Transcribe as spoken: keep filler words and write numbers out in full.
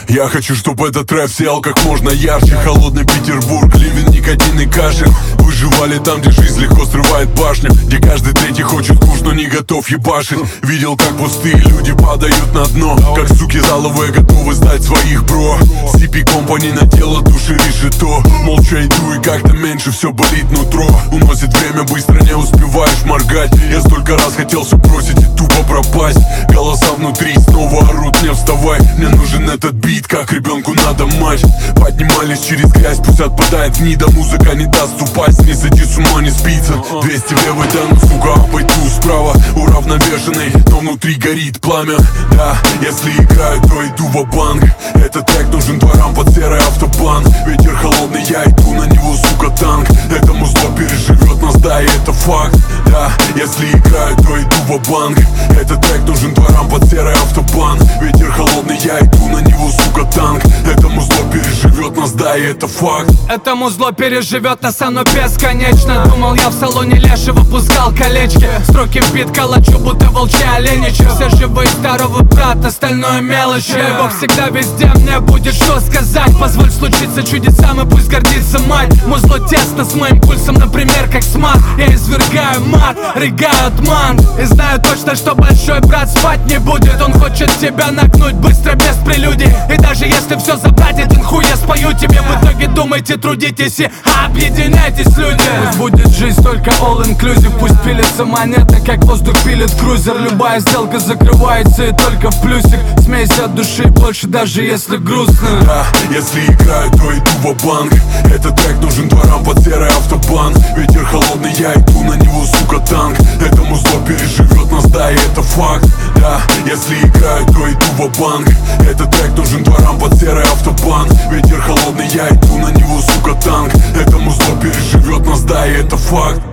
Я хочу, чтобы этот рэп сиял как можно ярче. Холодный Петербург, ливень, никотин и кашель. Выживали там, где жизнь легко срывает башню, где каждый третий хочет куш, но не готов ебашить. Видел, как пустые люди падают на дно, как суки заловые готовы сдать своих бро. си пи Company на тело души решето. Молча иду и как-то меньше все болит нутро. Уносит время, быстро не успеваешь моргать. Я столько раз хотел все бросить и тупо пропасть. Голоса внутри снова орут: не вставай. Мне нужен этот бит, как ребенку надо мать. Поднимались через грязь, пусть отпадает гнида. Музыка не даст упасть, не сойти с ума, не спится. Двести в левой, да ну сука, обойду справа. Уравновешенный, но внутри горит пламя. Да, если играю, то иду ва-банк. Этот трек нужен дворам под серый автобан. Ветер холодный, я иду на него, сука, танк. Это музло переживет нас, да, и это факт. Да, если играю, то иду ва-банк. Этот трек нужен дворам под серый автобан. Ветер холодный, я иду на него, сука, танк. Это музло переживет нас, да, и это факт. Это музло переживет нас, оно бесконечно. Думал, я в салоне Леши выпускал колечки. Строки в бит калачу, будто волчьи оленичи. Все живые, здоровый брат, остальное мелочи. Бог всегда везде, мне будет что сказать. Позволь случиться чудесам, и пусть гордится мать. Музло тесно с моим пульсом, например, как смат. Я извергаю мат, рыгаю от ман. И знаю точно, что большой брат спать не будет. Он хочет тебя нагнуть быстро, без прелюдий. И даже если все забрать, один хуй я спою тебе. В итоге думайте, трудитесь и объединяйтесь, люди. Пусть будет жизнь только all inclusive. Пусть пилится монета, как воздух пилит крузер. Любая сделка закрывается и только в плюсик. Смейся от души больше, даже если грустно. Да, если играю, то иду ва-банк. Этот трек нужен дворам под серый автобан. Ветер холодный, я иду на него, сука, танк. Это музло переживет нас, да, и это факт. Да, если играю, то иду ва-банк. Этот трек нужен дворам под серый автобан. Ветер холодный, я иду на него, сука, танк. Это музло переживет нас, да, и это факт.